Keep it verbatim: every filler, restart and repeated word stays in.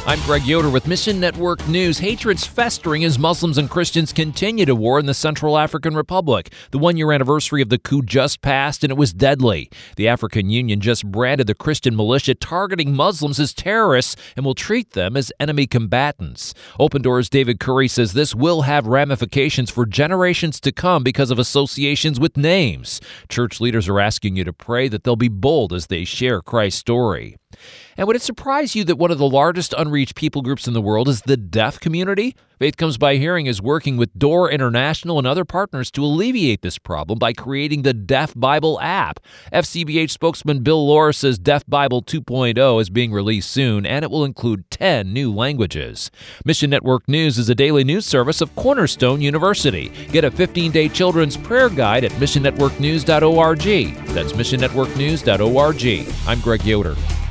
I'm Greg Yoder with Mission Network News. Hatred's festering as Muslims and Christians continue to war in the Central African Republic. The one-year anniversary of the coup just passed, and it was deadly. The African Union just branded the Christian militia targeting Muslims as terrorists and will treat them as enemy combatants. Open Doors' David Curry says this will have ramifications for generations to come because of associations with names. Church leaders are asking you to pray that they'll be bold as they share Christ's story. And would it surprise you that one of the largest unreached people groups in the world is the deaf community? Faith Comes by Hearing is working with Door International and other partners to alleviate this problem by creating the Deaf Bible app. F C B H spokesman Bill Lohr says Deaf Bible two point oh is being released soon, and it will include ten new languages. Mission Network News is a daily news service of Cornerstone University. Get a fifteen-day children's prayer guide at mission network news dot org. That's mission network news dot org. I'm Greg Yoder.